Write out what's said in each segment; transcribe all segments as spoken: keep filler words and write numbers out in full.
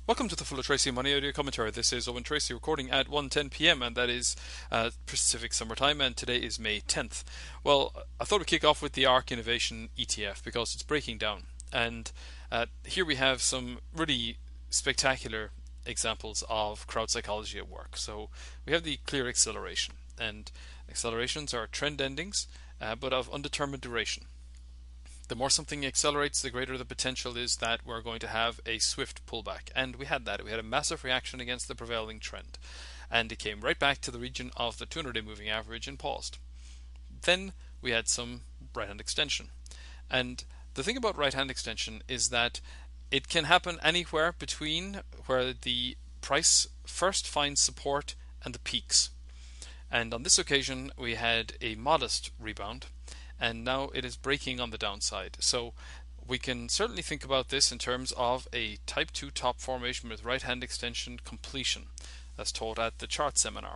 Welcome to the Full of Tracy Money Audio Commentary. This is Owen Tracy recording at one ten p m and that is uh, Pacific Summer Time, and today is May tenth. Well, I thought we'd kick off with the ARK Innovation E T F because it's breaking down, and uh, here we have some really spectacular examples of crowd psychology at work. So we have the clear acceleration, and accelerations are trend endings uh, but of undetermined duration. The more something accelerates, the greater the potential is that we're going to have a swift pullback. And we had that. We had a massive reaction against the prevailing trend. And it came right back to the region of the two hundred day moving average and paused. Then we had some right hand extension. And the thing about right hand extension is that it can happen anywhere between where the price first finds support and the peaks. And on this occasion, we had a modest rebound, and now it is breaking on the downside. So we can certainly think about this in terms of a type two top formation with right hand extension completion, as taught at the chart seminar.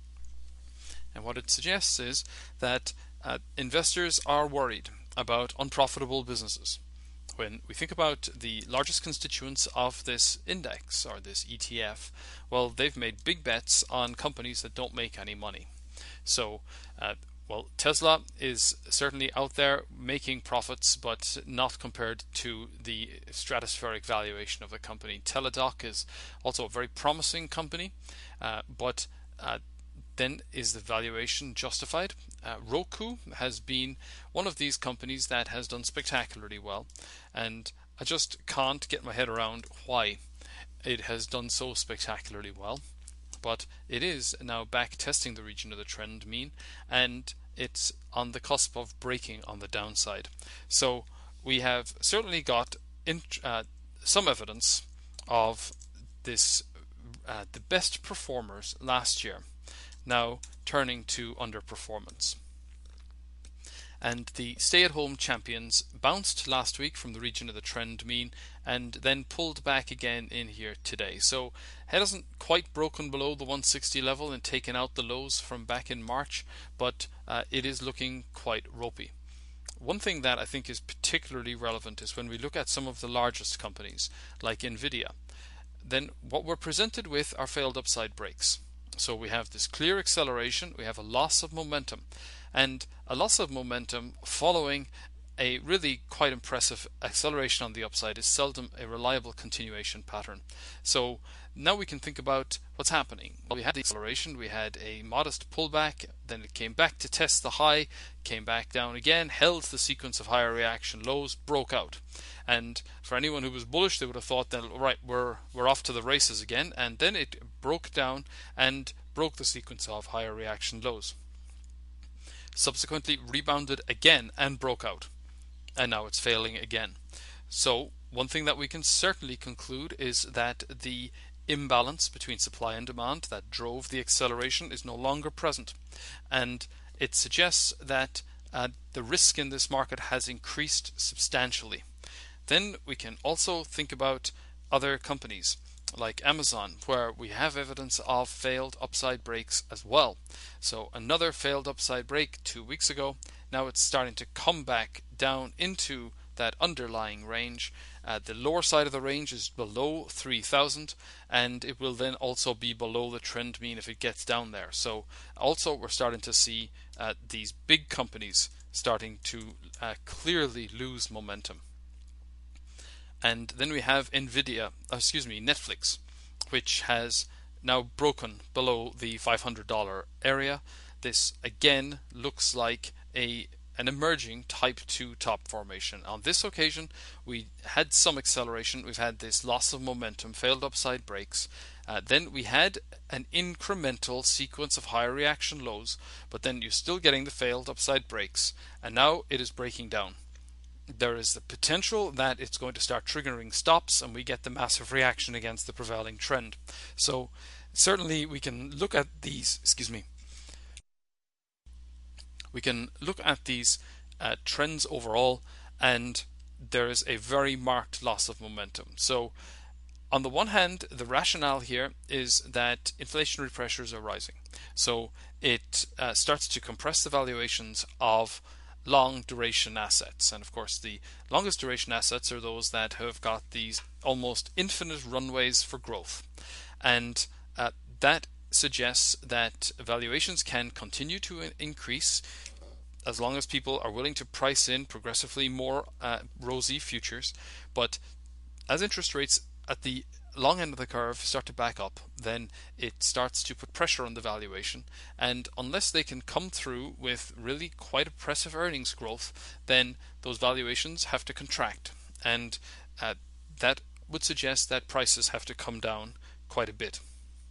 And what it suggests is that uh, investors are worried about unprofitable businesses. When we think about the largest constituents of this index or this E T F, well, they've made big bets on companies that don't make any money. So uh, Well, Tesla is certainly out there making profits, but not compared to the stratospheric valuation of the company. Teladoc is also a very promising company, uh, but uh, then is the valuation justified? Uh, Roku has been one of these companies that has done spectacularly well, and I just can't get my head around why it has done so spectacularly well. But it is now back testing the region of the trend mean, and it's on the cusp of breaking on the downside. So we have certainly got in, uh, some evidence of this, uh, the best performers last year now turning to underperformance. And the stay-at-home champions bounced last week from the region of the trend mean and then pulled back again in here today. So it hasn't quite broken below the one sixty level and taken out the lows from back in March, but uh, it is looking quite ropey. One thing that I think is particularly relevant is when we look at some of the largest companies like Nvidia, then what we're presented with are failed upside breaks. So we have this clear acceleration, we have a loss of momentum, and a loss of momentum following a really quite impressive acceleration on the upside is seldom a reliable continuation pattern. So now we can think about what's happening. Well, we had the acceleration, we had a modest pullback, then it came back to test the high, came back down again, held the sequence of higher reaction lows, broke out. And for anyone who was bullish, they would have thought that, right, we're we're off to the races again, and then it broke down and broke the sequence of higher reaction lows. Subsequently rebounded again and broke out, and now it's failing again. So one thing that we can certainly conclude is that the imbalance between supply and demand that drove the acceleration is no longer present, and it suggests that uh, the risk in this market has increased substantially. Then we can also think about other companies like Amazon, where we have evidence of failed upside breaks as well. So another failed upside break two weeks ago. Now it's starting to come back down into that underlying range. Uh, the lower side of the range is below three thousand, and it will then also be below the trend mean if it gets down there. So also we're starting to see uh, these big companies starting to uh, clearly lose momentum. And then we have Nvidia, uh, excuse me, Netflix, which has now broken below the five hundred dollar area. This again looks like a an emerging type two top formation. On this occasion, we had some acceleration. We've had this loss of momentum, failed upside breaks. Uh, then we had an incremental sequence of higher reaction lows, but then you're still getting the failed upside breaks, and now it is breaking down. There is the potential that it's going to start triggering stops and we get the massive reaction against the prevailing trend. So certainly we can look at these, excuse me, we can look at these uh, trends overall, and there is a very marked loss of momentum. So on the one hand, the rationale here is that inflationary pressures are rising. So it uh, starts to compress the valuations of long duration assets, and of course the longest duration assets are those that have got these almost infinite runways for growth. And uh, that suggests that valuations can continue to increase as long as people are willing to price in progressively more uh, rosy futures. But as interest rates at the long end of the curve start to back up, then it starts to put pressure on the valuation. And unless they can come through with really quite impressive earnings growth, then those valuations have to contract. And uh, that would suggest that prices have to come down quite a bit.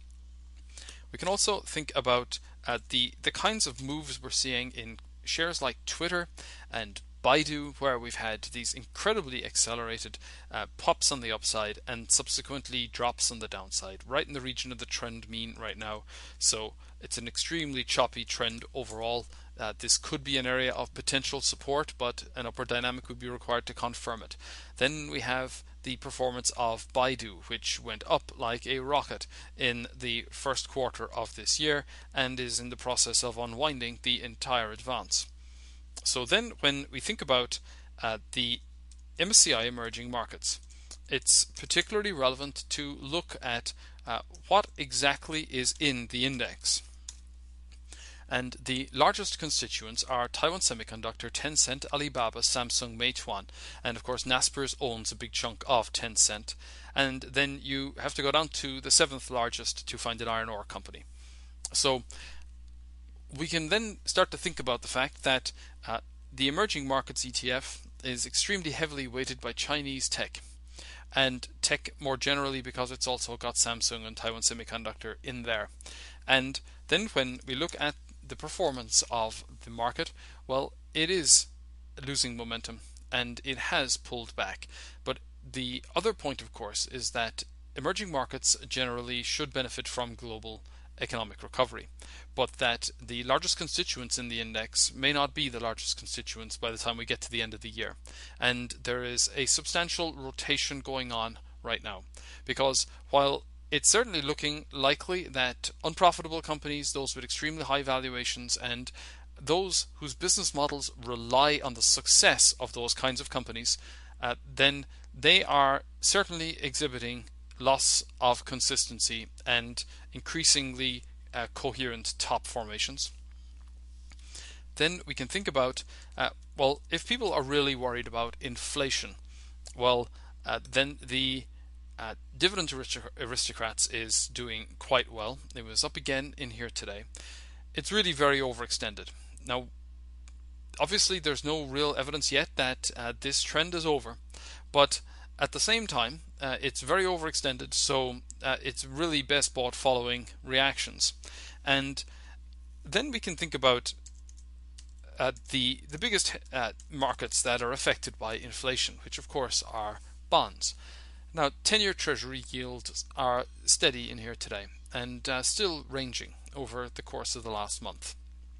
We can also think about uh, the, the kinds of moves we're seeing in shares like Twitter and Baidu, where we've had these incredibly accelerated uh, pops on the upside and subsequently drops on the downside, right in the region of the trend mean right now. So it's an extremely choppy trend overall. Uh, this could be an area of potential support, but an upward dynamic would be required to confirm it. Then we have the performance of Baidu, which went up like a rocket in the first quarter of this year and is in the process of unwinding the entire advance. So then when we think about uh, the M S C I emerging markets, it's particularly relevant to look at uh, what exactly is in the index. And the largest constituents are Taiwan Semiconductor, Tencent, Alibaba, Samsung, Meituan, and of course Naspers owns a big chunk of Tencent. And then you have to go down to the seventh largest to find an iron ore company. So we can then start to think about the fact that uh, the emerging markets E T F is extremely heavily weighted by Chinese tech, and tech more generally because it's also got Samsung and Taiwan Semiconductor in there. And then when we look at the performance of the market, well, it is losing momentum and it has pulled back. But the other point, of course, is that emerging markets generally should benefit from global economic recovery, but that the largest constituents in the index may not be the largest constituents by the time we get to the end of the year. And there is a substantial rotation going on right now, because while it's certainly looking likely that unprofitable companies, those with extremely high valuations, and those whose business models rely on the success of those kinds of companies, uh, then they are certainly exhibiting loss of consistency and increasingly uh, coherent top formations. Then we can think about, uh, well, if people are really worried about inflation, well, uh, then the uh, dividend aristocrats is doing quite well. It was up again in here today. It's really very overextended. Now, obviously, there's no real evidence yet that uh, this trend is over, but at the same time, uh, it's very overextended, so uh, it's really best bought following reactions. And then we can think about uh, the the biggest uh, markets that are affected by inflation, which of course are bonds. Now, ten-year Treasury yields are steady in here today and uh, still ranging over the course of the last month,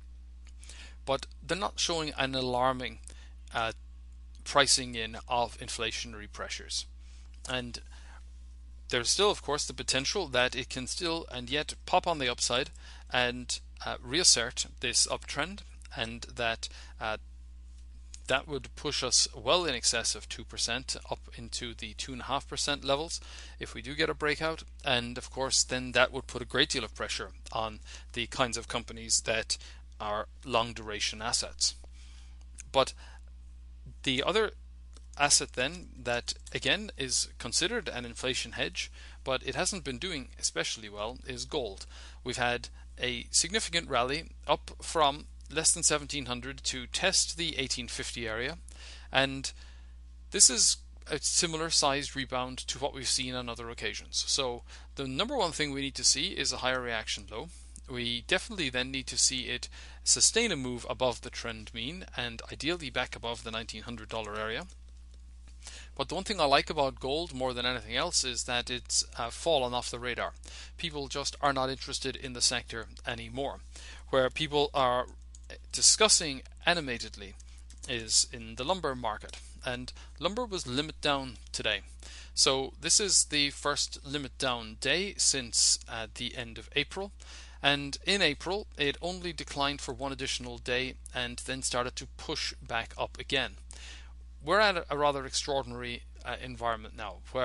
but they're not showing an alarming uh, pricing in of inflationary pressures. And there's still, of course, the potential that it can still and yet pop on the upside and uh, reassert this uptrend, and that uh, that would push us well in excess of two percent up into the two point five percent levels if we do get a breakout. And of course, then that would put a great deal of pressure on the kinds of companies that are long duration assets. But the other asset then that again is considered an inflation hedge, but it hasn't been doing especially well, is gold. We've had a significant rally up from less than seventeen hundred to test the eighteen fifty area, and this is a similar sized rebound to what we've seen on other occasions. So the number one thing we need to see is a higher reaction low. We definitely then need to see it sustain a move above the trend mean and ideally back above the nineteen hundred dollar area. But the one thing I like about gold more than anything else is that it's uh, fallen off the radar. People just are not interested in the sector anymore. Where people are discussing animatedly is in the lumber market, and lumber was limit down today. So this is the first limit down day since uh, the end of April, and in April it only declined for one additional day and then started to push back up again. We're at a rather extraordinary uh, environment now, where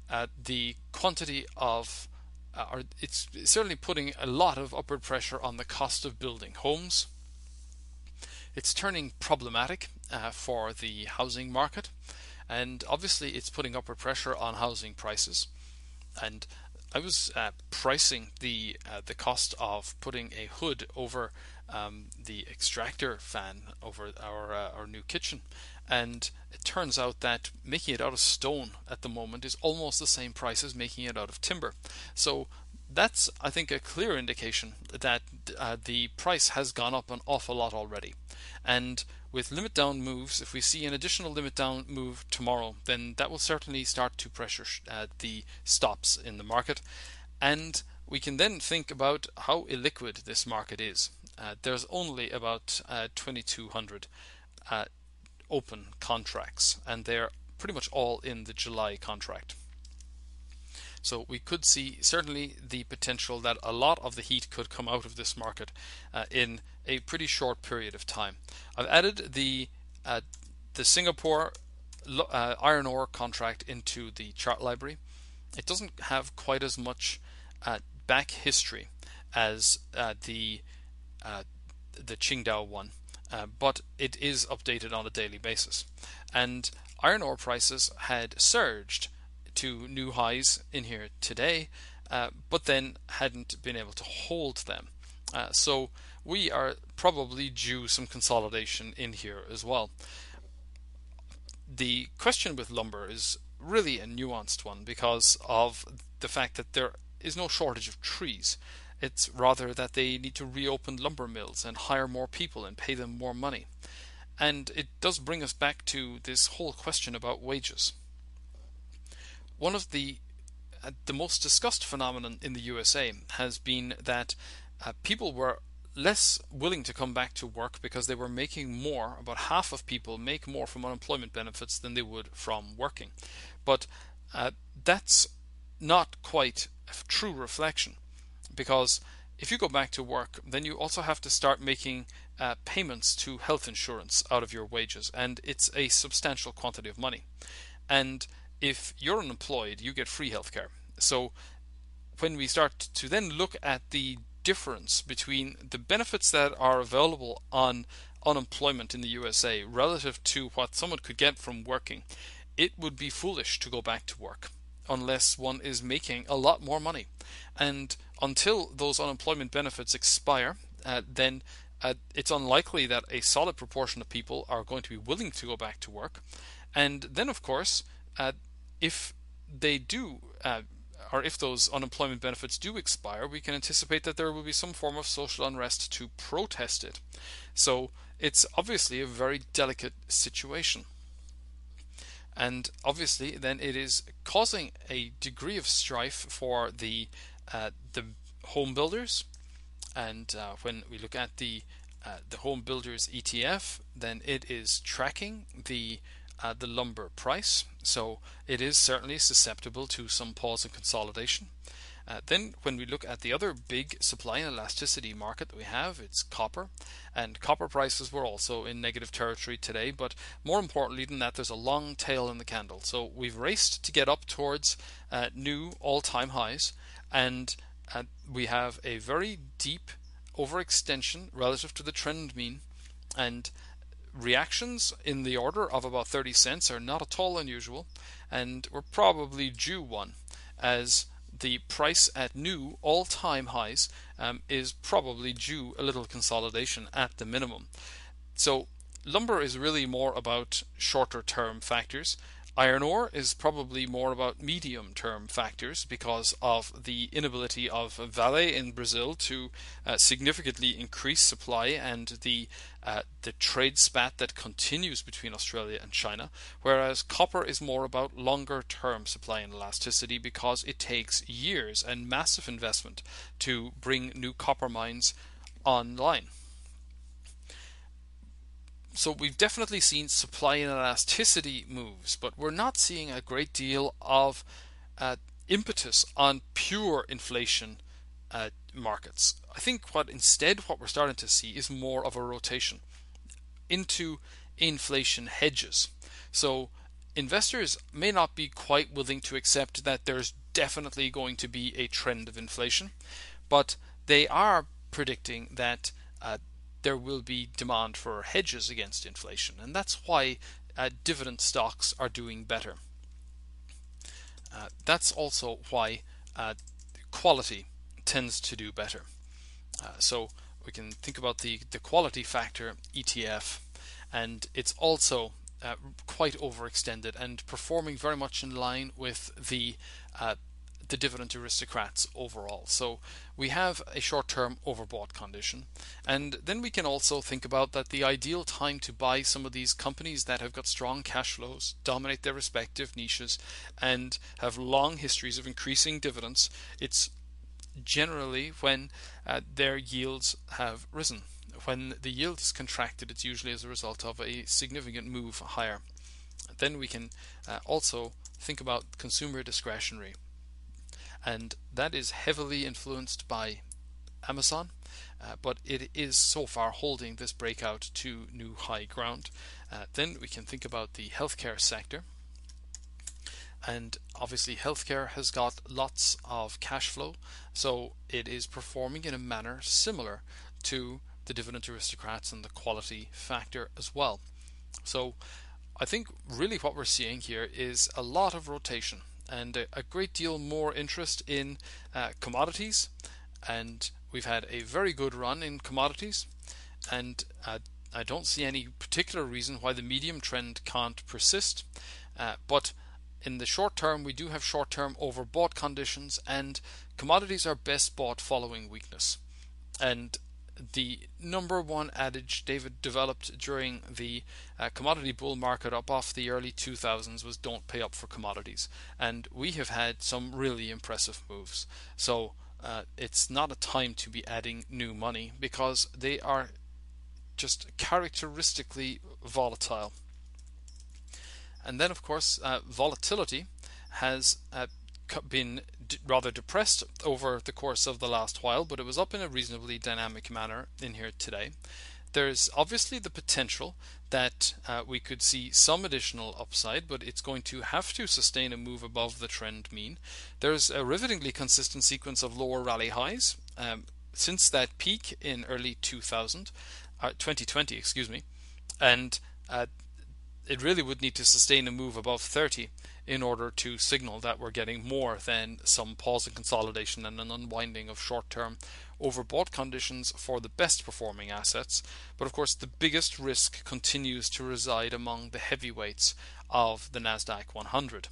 uh, the quantity of uh, or it's certainly putting a lot of upward pressure on the cost of building homes. It's turning problematic uh, for the housing market, and obviously it's putting upward pressure on housing prices. And I was uh, pricing the uh, the cost of putting a hood over um, the extractor fan over our uh, our new kitchen, and it turns out that making it out of stone at the moment is almost the same price as making it out of timber. So that's, I think, a clear indication that uh, the price has gone up an awful lot already. And with limit down moves, if we see an additional limit down move tomorrow, then that will certainly start to pressure uh, the stops in the market. And we can then think about how illiquid this market is. Uh, there's only about uh, twenty-two hundred uh, open contracts, and they're pretty much all in the July contract. So we could see certainly the potential that a lot of the heat could come out of this market uh, in a pretty short period of time. I've added the uh, the Singapore uh, iron ore contract into the chart library. It doesn't have quite as much uh, back history as uh, the uh, the Qingdao one, uh, but it is updated on a daily basis. And iron ore prices had surged to new highs in here today, uh, but then hadn't been able to hold them. Uh, so we are probably due some consolidation in here as well. The question with lumber is really a nuanced one because of the fact that there is no shortage of trees. It's rather that they need to reopen lumber mills and hire more people and pay them more money. And it does bring us back to this whole question about wages. One of the uh, the most discussed phenomenon in the U S A has been that uh, people were less willing to come back to work because they were making more. About half of people make more from unemployment benefits than they would from working. But uh, that's not quite a true reflection, because if you go back to work, then you also have to start making uh, payments to health insurance out of your wages, and it's a substantial quantity of money. And if you're unemployed, you get free healthcare. So when we start to then look at the difference between the benefits that are available on unemployment in the U S A relative to what someone could get from working, it would be foolish to go back to work unless one is making a lot more money. And until those unemployment benefits expire, uh, then uh, it's unlikely that a solid proportion of people are going to be willing to go back to work. And then, of course, uh, if they do, uh, or if those unemployment benefits do expire, we can anticipate that there will be some form of social unrest to protest it. So it's obviously a very delicate situation. And obviously then it is causing a degree of strife for the uh, the home builders. And uh, when we look at the uh, the home builders E T F, then it is tracking the uh, the lumber price. So it is certainly susceptible to some pause and consolidation. Uh, then when we look at the other big supply and elasticity market that we have, it's copper. And copper prices were also in negative territory today, but more importantly than that, there's a long tail in the candle. So we've raced to get up towards uh, new all-time highs, and uh, we have a very deep overextension relative to the trend mean, and reactions in the order of about thirty cents are not at all unusual, and we're probably due one, as the price at new all-time highs um, is probably due a little consolidation at the minimum. So lumber is really more about shorter-term factors. Iron ore is probably more about medium-term factors because of the inability of Vale in Brazil to uh, significantly increase supply, and the uh, the trade spat that continues between Australia and China, whereas copper is more about longer-term supply and elasticity because it takes years and massive investment to bring new copper mines online. So we've definitely seen supply and elasticity moves, but we're not seeing a great deal of uh, impetus on pure inflation uh, markets. I think what instead what we're starting to see is more of a rotation into inflation hedges. So investors may not be quite willing to accept that there's definitely going to be a trend of inflation, but they are predicting that uh, there will be demand for hedges against inflation, and that's why uh, dividend stocks are doing better. Uh, that's also why uh, quality tends to do better. Uh, so we can think about the, the quality factor E T F, and it's also uh, quite overextended and performing very much in line with the uh, the dividend aristocrats overall. So we have a short-term overbought condition, and then we can also think about that the ideal time to buy some of these companies that have got strong cash flows, dominate their respective niches, and have long histories of increasing dividends. It's generally when uh, their yields have risen. When the yield is contracted, it's usually as a result of a significant move higher. Then we can uh, also think about consumer discretionary, and that is heavily influenced by Amazon, uh, but it is so far holding this breakout to new high ground. Uh, then we can think about the healthcare sector, and obviously healthcare has got lots of cash flow, so it is performing in a manner similar to the dividend aristocrats and the quality factor as well. So I think really what we're seeing here is a lot of rotation and a, a great deal more interest in uh, commodities, and we've had a very good run in commodities, and uh, I don't see any particular reason why the medium trend can't persist, uh, but in the short term we do have short-term overbought conditions, and commodities are best bought following weakness. And the number one adage David developed during the uh, commodity bull market up off the early two thousands was don't pay up for commodities, and we have had some really impressive moves. So uh, it's not a time to be adding new money because they are just characteristically volatile. And then of course uh, volatility has uh, been d- rather depressed over the course of the last while, but it was up in a reasonably dynamic manner in here today. There's obviously the potential that uh, we could see some additional upside, but it's going to have to sustain a move above the trend mean. There's a rivetingly consistent sequence of lower rally highs um, since that peak in early two thousand, uh, twenty twenty, excuse me, and uh, it really would need to sustain a move above thirty in order to signal that we're getting more than some pause and consolidation and an unwinding of short-term overbought conditions for the best performing assets. But of course the biggest risk continues to reside among the heavyweights of the Nasdaq one hundred.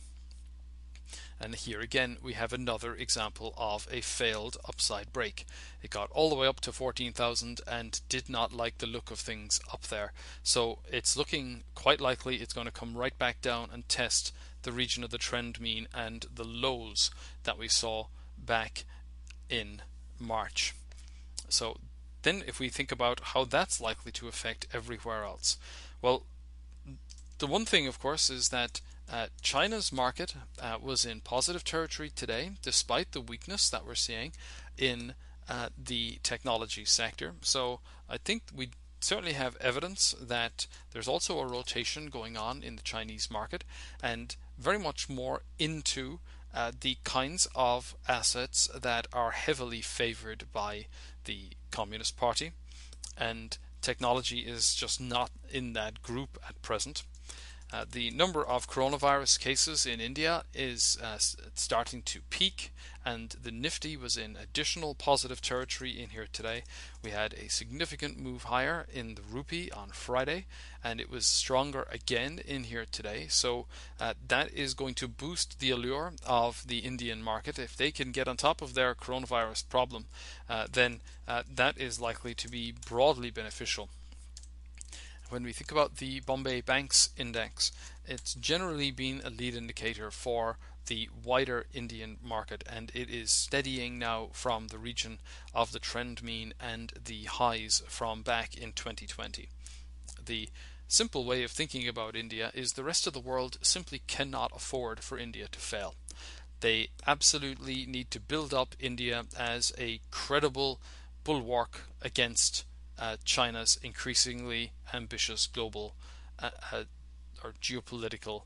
And here again we have another example of a failed upside break. It got all the way up to fourteen thousand and did not like the look of things up there. So it's looking quite likely it's going to come right back down and test the region of the trend mean and the lows that we saw back in March. So then if we think about how that's likely to affect everywhere else, well, the one thing of course is that Uh, China's market uh, was in positive territory today, despite the weakness that we're seeing in uh, the technology sector. So I think we certainly have evidence that there's also a rotation going on in the Chinese market, and very much more into uh, the kinds of assets that are heavily favored by the Communist Party, and technology is just not in that group at present. Uh, the number of coronavirus cases in India is uh, starting to peak, and the Nifty was in additional positive territory in here today. We had a significant move higher in the rupee on Friday, and it was stronger again in here today. So uh, that is going to boost the allure of the Indian market. If they can get on top of their coronavirus problem, uh, then uh, that is likely to be broadly beneficial. When we think about the Bombay Banks Index, it's generally been a lead indicator for the wider Indian market, and it is steadying now from the region of the trend mean and the highs from back in twenty twenty. The simple way of thinking about India is the rest of the world simply cannot afford for India to fail. They absolutely need to build up India as a credible bulwark against Uh, China's increasingly ambitious global uh, uh, or geopolitical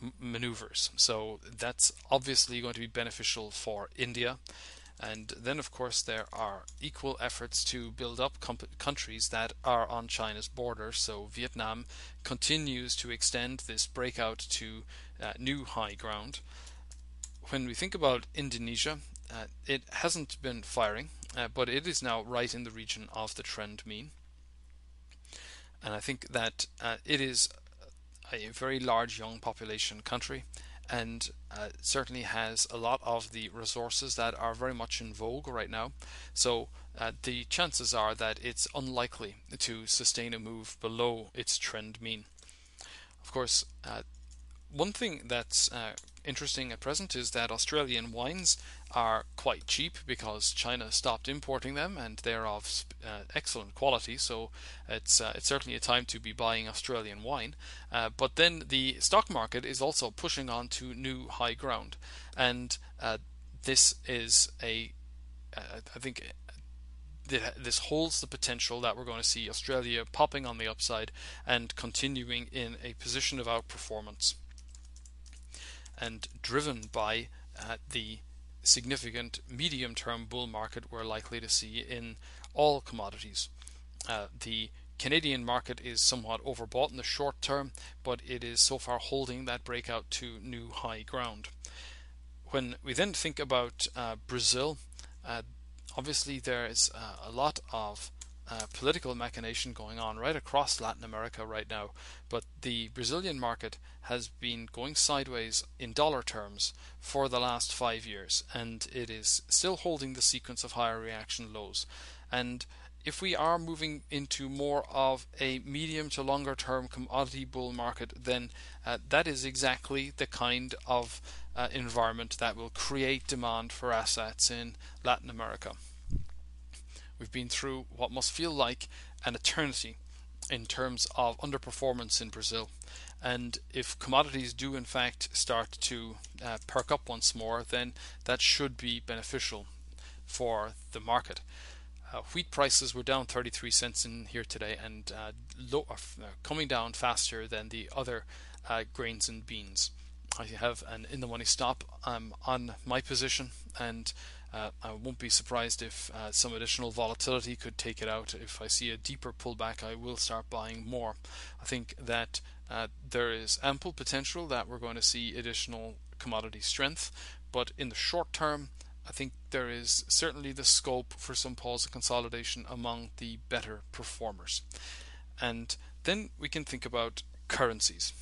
maneuvers. So that's obviously going to be beneficial for India. And then, of course, there are equal efforts to build up countries that are on China's border. So Vietnam continues to extend this breakout to uh, new high ground. When we think about Indonesia, uh, it hasn't been firing, uh, but it is now right in the region of the trend mean. And I think that uh, it is a very large young population country, and uh, certainly has a lot of the resources that are very much in vogue right now. So uh, the chances are that it's unlikely to sustain a move below its trend mean. Of course, uh, one thing that's uh, interesting at present is that Australian wines are quite cheap because China stopped importing them, and they're of uh, excellent quality. So it's uh, it's certainly a time to be buying Australian wine. Uh, but then the stock market is also pushing on to new high ground, and uh, this is a uh, I think this holds the potential that we're going to see Australia popping on the upside and continuing in a position of outperformance, and driven by uh, the significant medium-term bull market we're likely to see in all commodities. Uh, the Canadian market is somewhat overbought in the short term, but it is so far holding that breakout to new high ground. When we then think about uh, Brazil, uh, obviously there is uh, a lot of Uh, political machination going on right across Latin America right now, but the Brazilian market has been going sideways in dollar terms for the last five years, and it is still holding the sequence of higher reaction lows. And if we are moving into more of a medium to longer term commodity bull market, then uh, that is exactly the kind of uh, environment that will create demand for assets in Latin America. We've been through what must feel like an eternity in terms of underperformance in Brazil, and if commodities do in fact start to uh, perk up once more, then that should be beneficial for the market. Uh, wheat prices were down thirty-three cents in here today, and uh, low, uh, coming down faster than the other uh, grains and beans. I have an in the money stop um, on my position, and Uh, I won't be surprised if uh, some additional volatility could take it out. If I see a deeper pullback, I will start buying more. I think that uh, there is ample potential that we're going to see additional commodity strength, but in the short term, I think there is certainly the scope for some pause and consolidation among the better performers. And then we can think about currencies.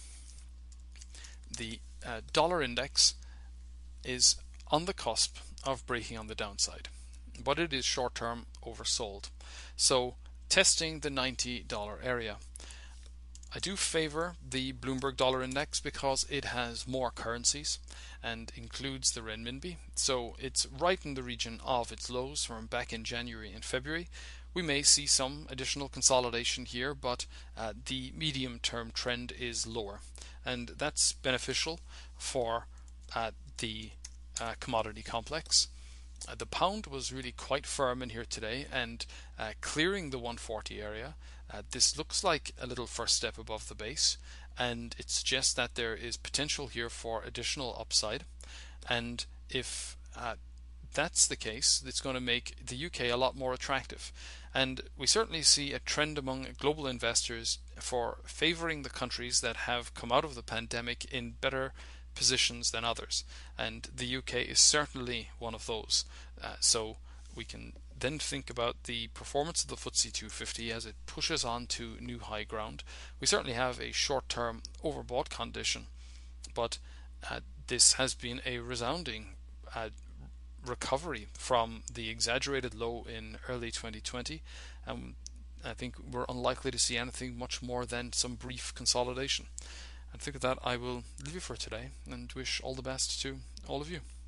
The uh, dollar index is on the cusp of breaking on the downside, but it is short-term oversold, so testing the ninety dollar area. I do favor the Bloomberg Dollar Index because it has more currencies and includes the renminbi, so it's right in the region of its lows from back in January and February. We may see some additional consolidation here, but uh, the medium-term trend is lower, and that's beneficial for uh, the Uh, commodity complex. Uh, the pound was really quite firm in here today, and uh, clearing the one forty area. Uh, this looks like a little first step above the base, and it suggests that there is potential here for additional upside. And if uh, that's the case, it's going to make the U K a lot more attractive. And we certainly see a trend among global investors for favoring the countries that have come out of the pandemic in better positions than others, and the U K is certainly one of those. Uh, so we can then think about the performance of the F T S E two fifty as it pushes on to new high ground. We certainly have a short-term overbought condition, but uh, this has been a resounding uh, recovery from the exaggerated low in early twenty twenty, and I think we're unlikely to see anything much more than some brief consolidation. I think with that I will leave you for today and wish all the best to all of you.